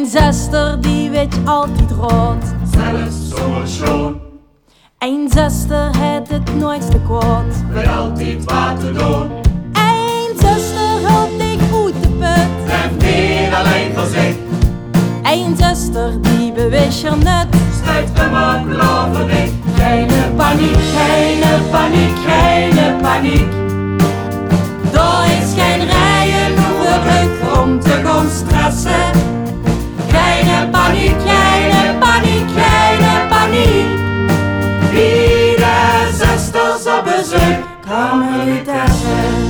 zuster die weet altijd rood, zelfs zonder schoon. Een zuster heeft het nooit te kwaad, Weet altijd wat te doen. Een zuster helpt dich uit de put, Treft niet alleen voor zich. Een zuster die beweegt je net. Schrijft hem ook loven niet. Geen paniek, geen paniek, geen paniek. Er is geen rijen nodig om te gaan stressen. Geen paniek, geen paniek, geen paniek. Wie de zusters op bezoek. Karmelitessen.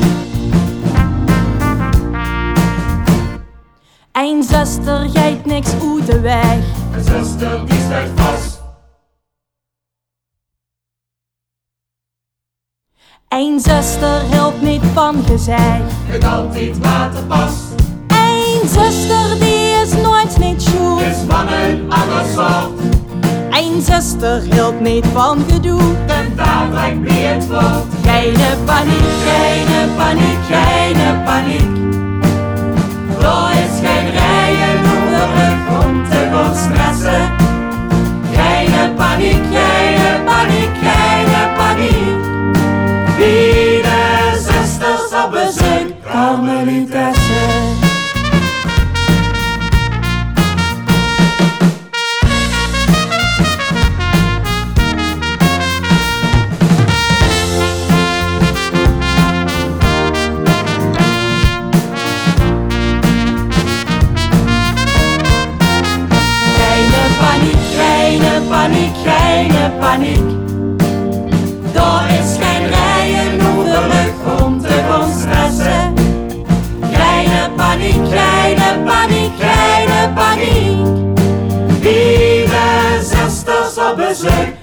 Een zuster geeft niks uit de weg. Een zuster die staat vast. Een zuster helpt niet van gezeg. Weet altijd wat er past. Een zuster die is nooit niet sjoe. Is van een ander soort. Een zuster helpt niet van gedoe. En daar brengt wie het woord. Geen paniek, geen paniek, geen paniek. Er is geen rijen nodig om te gaan stressen. Geen paniek, geen paniek, geen paniek. Wie de zusters op bezoek. Karmelitessen. Geen paniek, geen paniek. Er is geen rijen nodig om te gaan stressen. Geen paniek, geen paniek, geen paniek. Wie de zusters op bezoek.